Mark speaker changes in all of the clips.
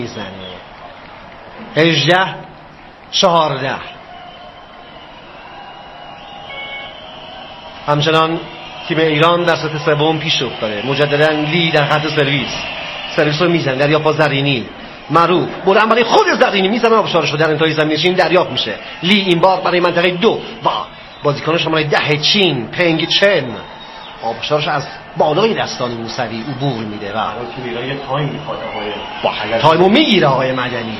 Speaker 1: میزنه. 18-14. همچنان تیم ایران در ست سوم پیش افتاده. مجددا لی در خط سرویس رو میزنه. دریافت با زرینی. معروف بلند برای خود زرینی میزنه، آبشارش رو در انتهای زمین چین دریافت میشه. لی این بار برای منطقه 2 و بازیکن شماره 10 چین پنگ چن آبشارش از بالای دستان موسوی عبور میده و
Speaker 2: تیم ایران یه تایم میخواد
Speaker 1: تایمو میگیره آقای مدنی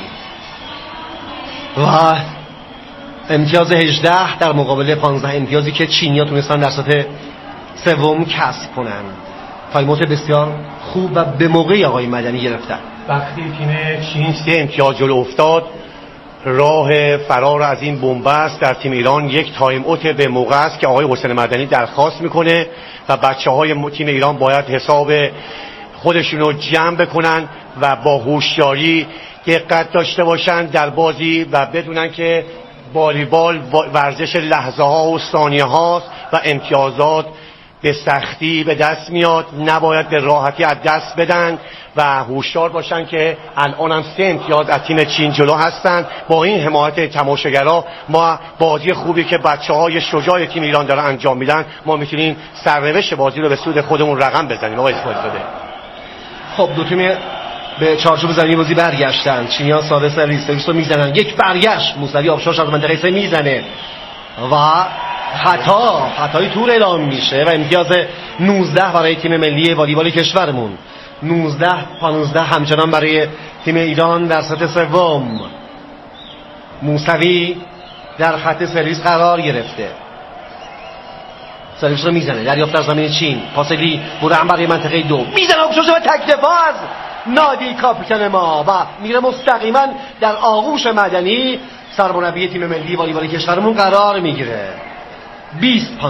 Speaker 1: و امتیاز 18 در مقابل 15 امتیازی که چینی‌ها تونستن در سطح سوم کسب کنن. تایموت بسیار خوب و به موقع آقای مدنی گرفتن.
Speaker 2: وقتی تیم چین 3 امتیاز جلو افتاد، راه فرار از این بنبست در تیم ایران یک تایم اوت به موقع است که آقای حسین مدنی درخواست میکنه و بچه‌های تیم ایران باید حساب خودشون رو جمع بکنن و با هوشیاری دقت داشته باشن در بازی و بدونن که والیبال ورزش لحظه ها و ثانیه هاست و امتیازات به سختی به دست میاد، نباید به راحتی از دست بدن و هوشیار باشن که الان هم 3 امتیاز از تیم چین جلو هستن. با این حمایت تماشاگرها ما بازی خوبی که بچه‌های شجاع تیم ایران دارن انجام میدن، ما میتونیم سرنوشت بازی رو به سود خودمون رقم بزنیم. آقای اسماعیل زاده.
Speaker 1: خب دو تیم به چارچوب زمینی بازی برگشتن. چینی‌ها ساده سرویس رو میزنن. یک برگشت موسوی آبشارش از منطقه 3 میزنه و خطای تور اعلام میشه و امتیاز 19 برای تیم ملی والیبال کشورمون. 19-15 همچنان برای تیم ایران در سطح سوم. موسوی در خط سرویس قرار گرفته. سرویس رو میزنه. دریافت در زمین چین. پاسلی بودن برای منطقه 2. میزنه آبشارش و تک دفاع از نادی کاپیتان ما و میره مستقیما در آغوش مدنی سرمربی تیم ملی والیبال کشورمون قرار میگیره. 20-15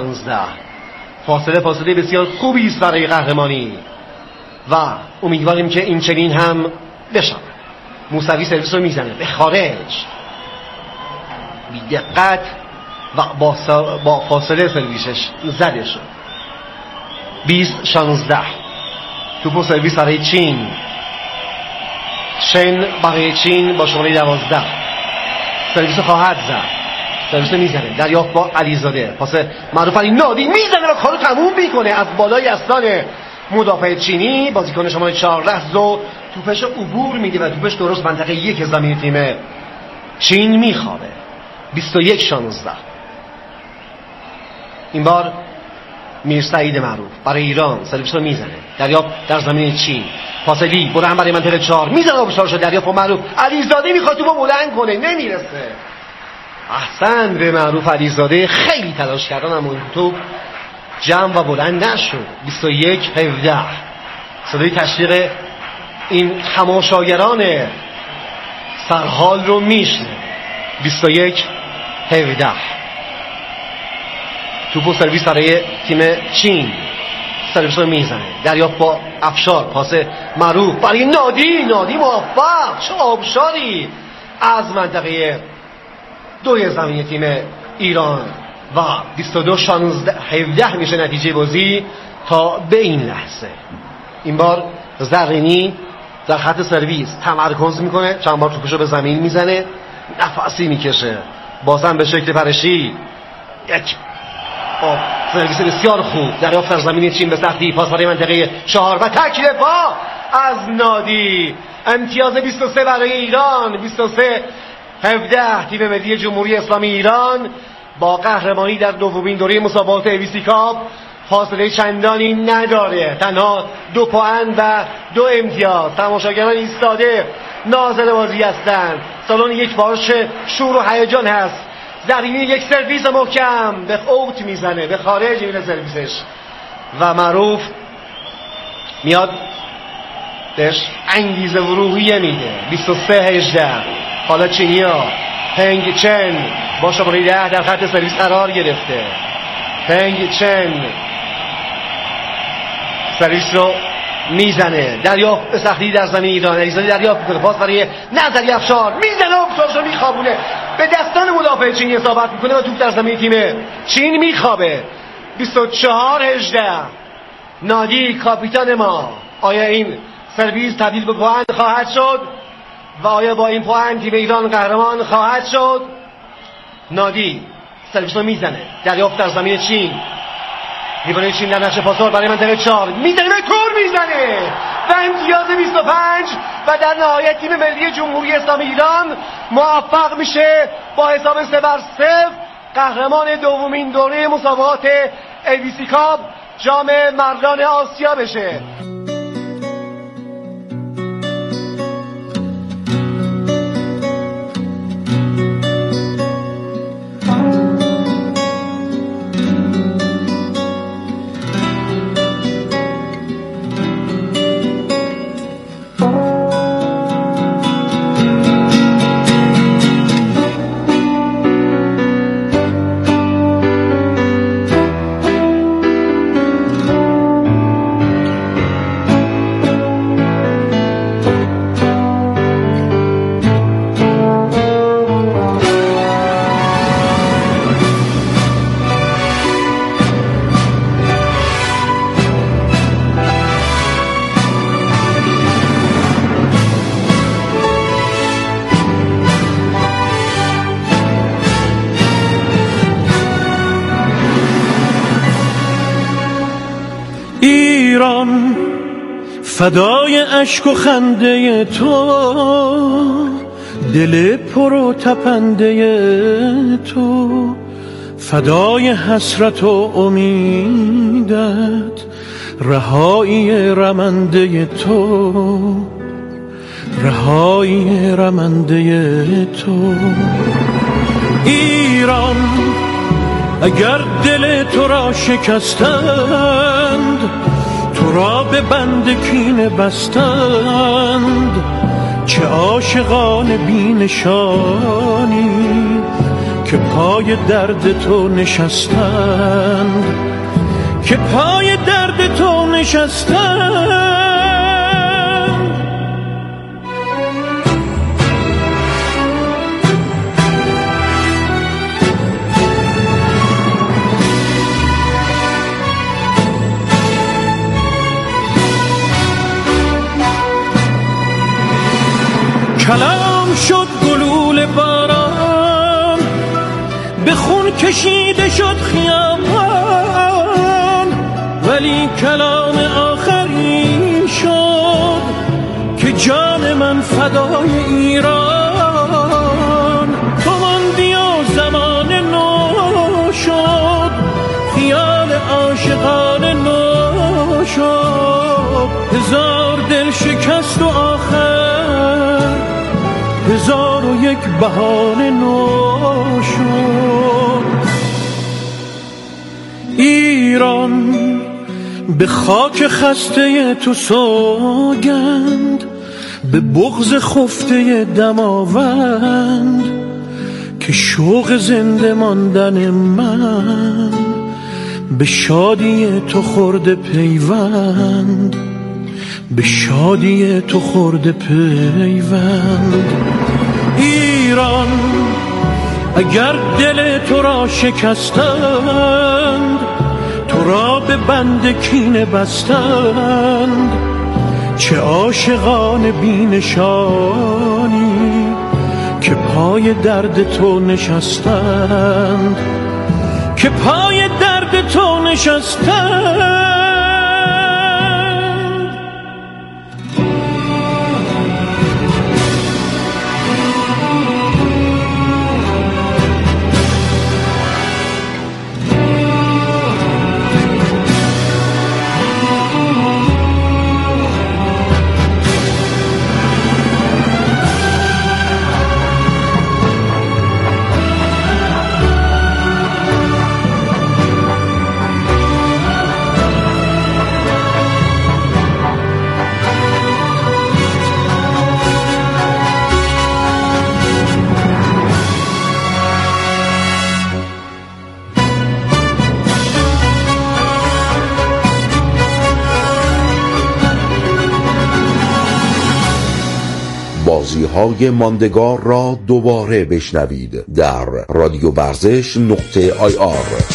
Speaker 1: فاصله بسیار خوبی است برای قهرمانی و امیدواریم که این چنین هم بشه. موسوی سرویس رو میزنه به خارج بی دقت و با فاصله سرویسش زده شد. 20-16 توپو سرویس برای چین. شن برای چین با شماره 12 سرویس خواهد زد. سرویس میزنه. دریافت با علیزاده. پاس معروف علی نادی میزنه و کارو تموم میکنه از بالای استان مدافع چینی. بازیکن شماره 14 زو توپش عبور میده و توپش درست منطقه 1 زمین تیم چین میخوابه. 21-16 این بار میر سعید معروف برای ایران سرویس رو میزنه. دریافت در زمین چین. پاسلی برو هم برای منطقه 4 میزنه آبشارشو. دریافت با معروف علیزاده میخواد توپو بلند کنه نمیرسه. احسن به معروف علیزاده، خیلی تلاش کردن اما این توپ جمع و بلند نشد. 21-17 صدای تشویق این تماشاگران سرحال رو میشنه. 21-17 توپو سرویس برای تیم چین. سرویس رو میزنه. دریافت با افشار. پاس معروف برای نادی موفق. چه آبشاری از منطقه 2 زمین تیم ایران و 22-17 میشه نتیجه بازی تا به این لحظه. این بار زرینی در خط سرویس تمرکز میکنه، چند بار توپشو به زمین میزنه، نفسی میکشه، بازم به شکل پرشی یک سرویس بسیار خوب. دریافت در زمین چین به سختی. پاس برای منطقه 4 و تک دفاع از نادی. امتیاز 23 برای ایران. 23-17 تیم ملی جمهوری اسلامی ایران با قهرمانی در دومین دوره مسابقات ایویسی کاپ فاصله چندانی نداره. تنها 2 پوان و 2 امتیاز. تماشاگران ایستاده ناظر بازی هستند. سالن یک پارچ شور و هیجان هست. زرینی یک سرویس محکم به اوت میزنه، به خارج میره سرویسش و معروف میاد بهش انگیزه و روحیه میده. 23-18 حالا چینی‌ها. پنگ چن با شماره 10 در خط سرویس قرار گرفته. پنگ چن سرویس رو میزنه. دریافت به سختی در زمین ایران. علیزاده دریافت میکنه. پاس برای نظری افشار میزنه و افشارشو میخوابونه. به دستان مدافع چینی اصابت میکنه و توپ در زمین تیم چین میخوابه. 24-18 نادی کاپیتان ما. آیا این سرویس تبدیل به پوان خواهد شد؟ و آیا با این پوینت تیم ایران قهرمان خواهد شد؟ نادی سرویس رو میزنه، دریافت در زمین چین، لیوان چین در نقش پاسور برای منطقه 4 میزنه و تور میزنه و امتیاز 25 و در نهایت تیم ملی جمهوری اسلامی ایران موفق میشه با حساب 3-0 قهرمان دومین دوره مسابقات ABC کاپ جام مردان آسیا بشه.
Speaker 3: ایران فدای اشک و خنده تو، دل پر و تپنده تو، فدای حسرت و امیدت، رهایی رمنده تو، رهایی رمنده تو. ایران اگر دل تو را شکستند، تو را به بند کینه بستند، چه عاشقان بی نشانی که پای درد تو نشستند، که پای درد تو نشستند. کلام شد گلول باران، به خون کشیده شد خیابان، ولی کلام آخری شد که جان من فدای ایران. تو ماندی و زمان نو شد، خیال عاشقان نو شد، هزار دل شکست و آخر 1001 بهانه نو شد. ایران به خاک خسته تو سوگند، به بغض خفته دماوند، که شوق زنده ماندن من به شادی تو خورده پیوند، به شادی تو خورده پیوند. ایران اگر دل تو را شکستند، تو را به بند کینه بستند، چه عاشقان بی نشانی که پای درد تو نشستند، که پای درد تو نشستند.
Speaker 4: بازی‌های ماندگار را دوباره بشنوید در رادیو ورزش.ir.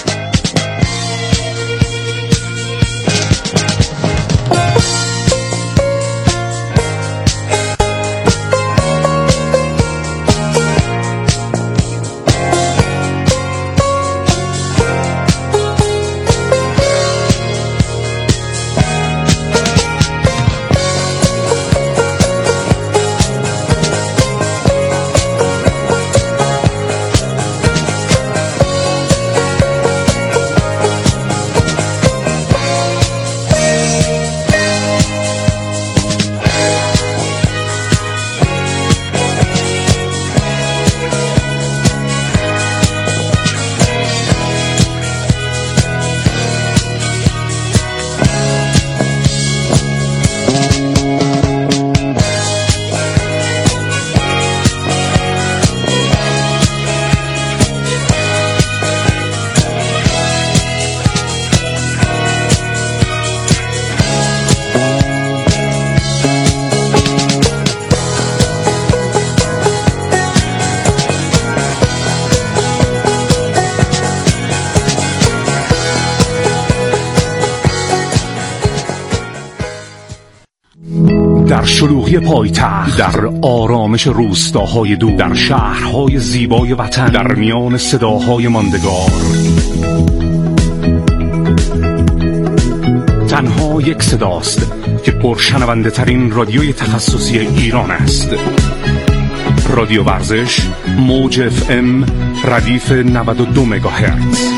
Speaker 5: شلوغی پایتخت، در آرامش روستاهای دور، در شهرهای زیبای وطن، در میان صداهای ماندگار، تنها یک صداست که پرشنونده ترین رادیوی تخصصی ایران است. رادیو ورزش، موج FM، ردیف 92 مگاهرتز.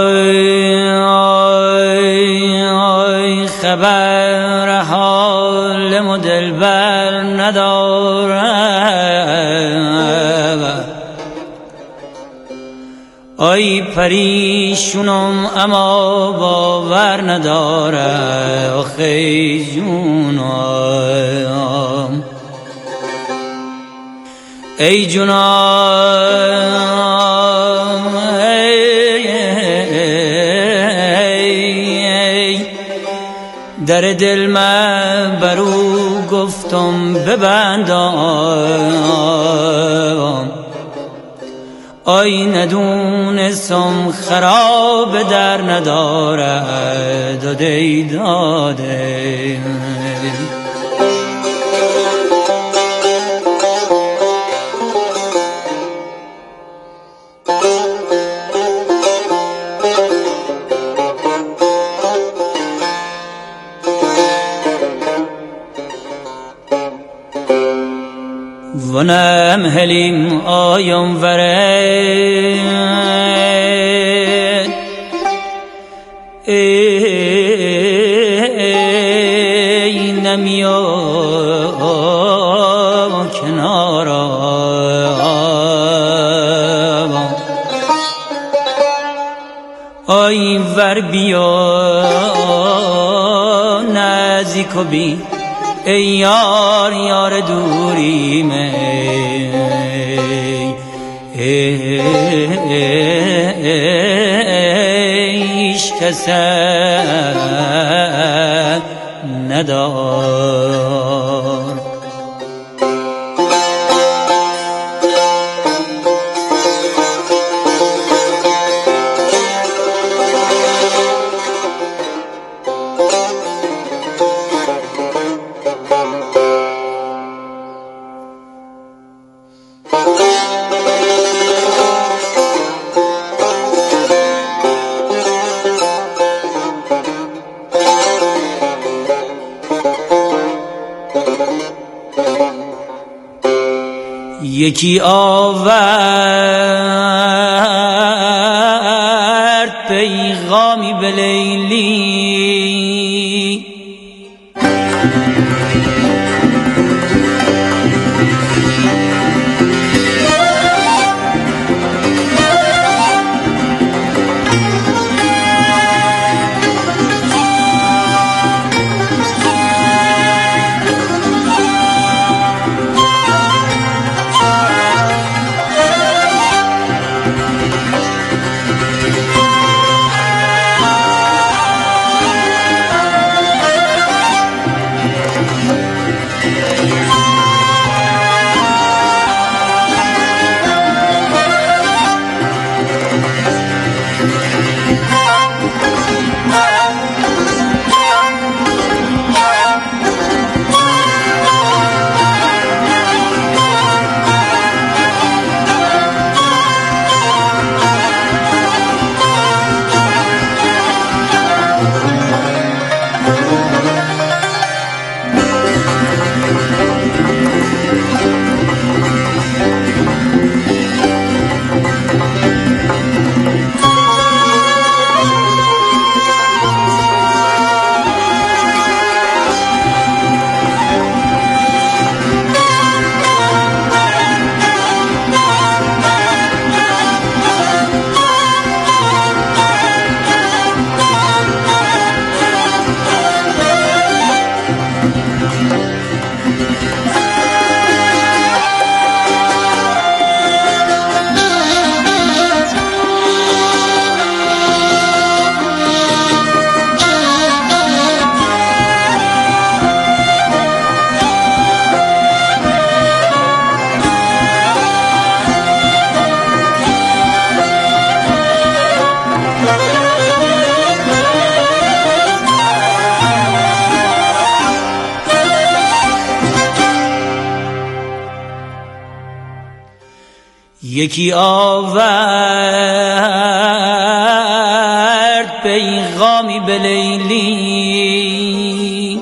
Speaker 6: آی آی خبر حال ندارد. آی پریشونم اما باور نداره آخه جونم، ای جونم ای در دل من برو گفتم ببندم، آی ندونستم خراب در نداره داده داده. ونم هلیم آیم ورد ای نمیا کنارم، آی ور بیا نزدیک و بی ای یار یار دوری می ایش کسه ندار. یکی آورد پیغامی به لیلی، یکی آورد پیغامی به لیلی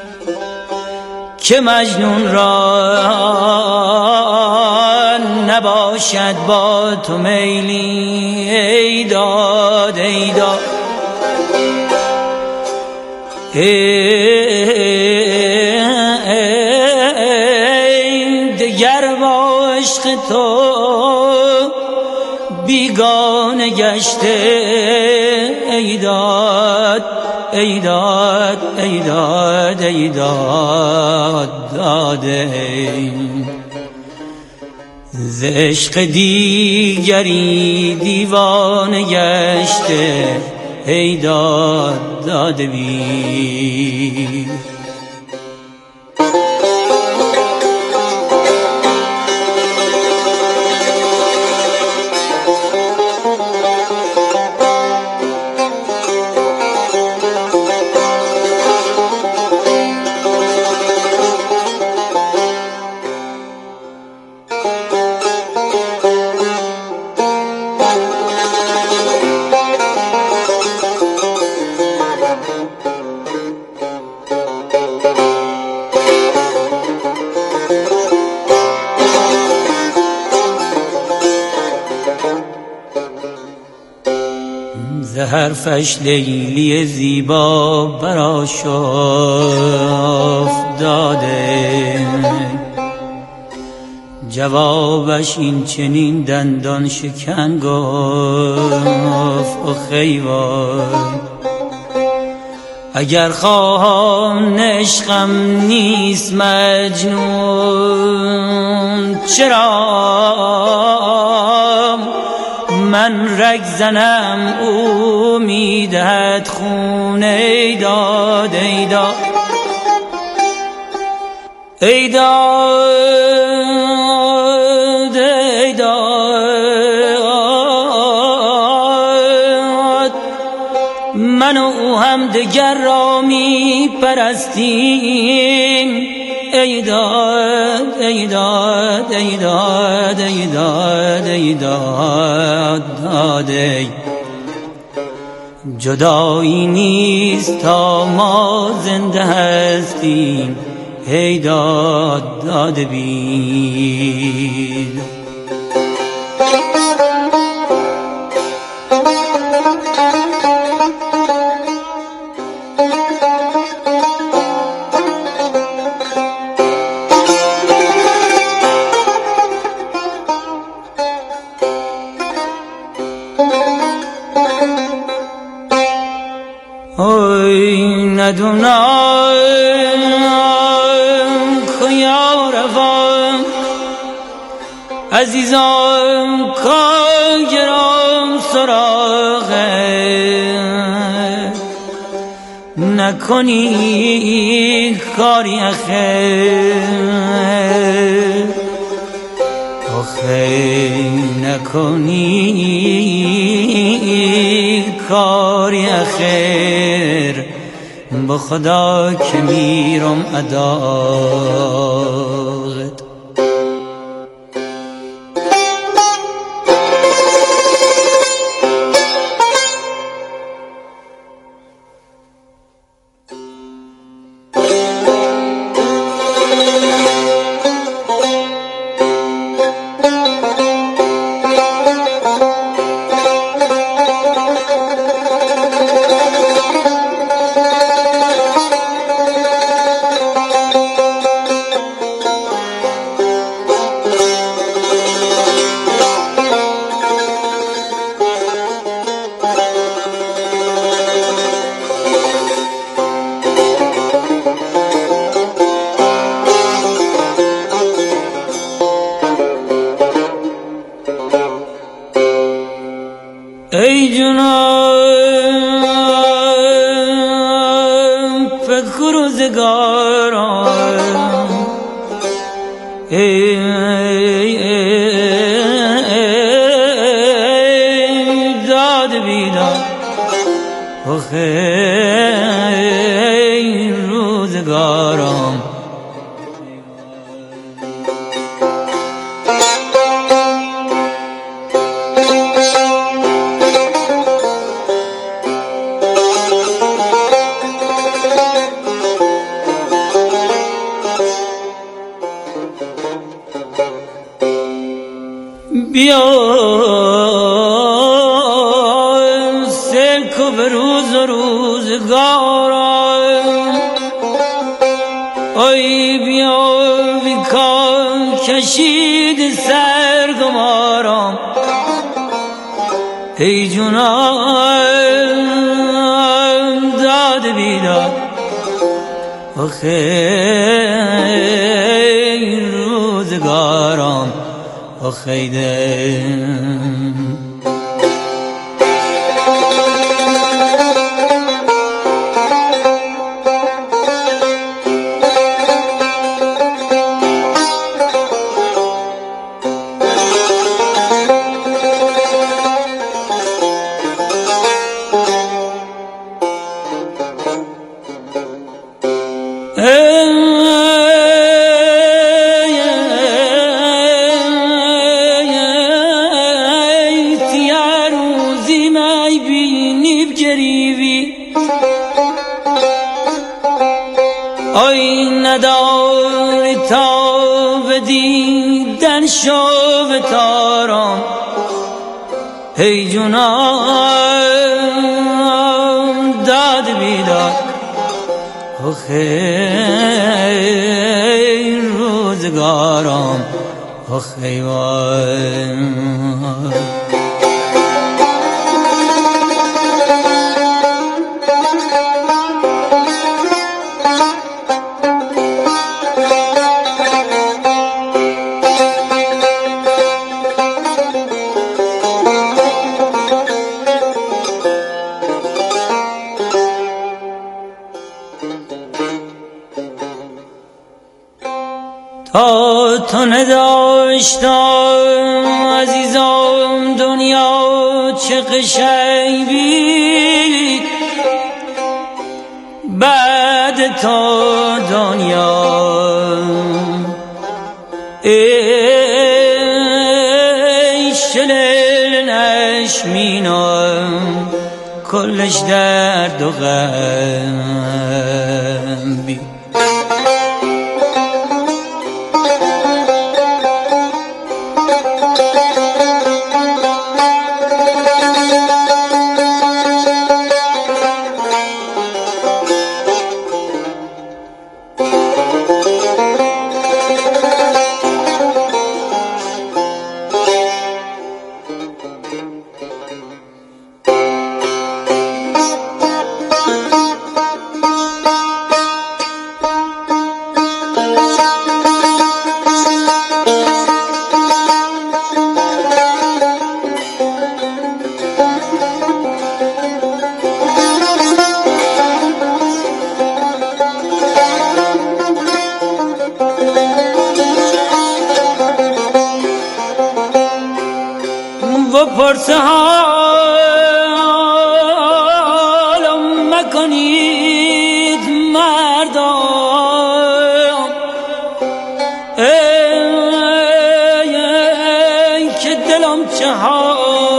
Speaker 6: که مجنون را نباشد با تو میلی. ای داد ای داد ای دگر با عشق تو بیگانه گشته. ای داد ای داد ای داد ای داد داده، ز عشق دیگری دیوانه گشته. ای داد داده بی ز حرفش لیلی زیبا برآشفت جوابش این چنین دندان شکن گفت آخی وای، اگر خواهان عشقم نیست مجنون، چرا من رگ زنم او میدهد خون؟ ای داد ای داد ای داد ای داد، من و او هم دگر را می پرستیم. ای داد ای داد ای داد ای داد ای داد داده، جدایی نیست تا ما زنده هستیم. ای داد داد بید اوی ندونم کیا روان عزیزان کار گرام سراغه، نکنی کاری اخیر آخه، نکنی کاری اخیر، با خدا که میرم اداغت. ای جونم فکر روزگارم، ای داد بیداد آخه ای روزگارم. بیا سلک و بروز و روزگارم، ای بیا بیکار کشید سرگمارم ای جونم داد بیداد آخه روزگارم آخیده آی نداری تا بدیدن شو تارم ای جونم داد بیداد آخه روزگارم آخه وای تا تو نداشتم عزیزم دنیا چه قشنگ بید بعد تو دنیا ای شلل نشمینم کلش درد و غم بید و پرسه حالم مکنید مردم ای که دلم چه حال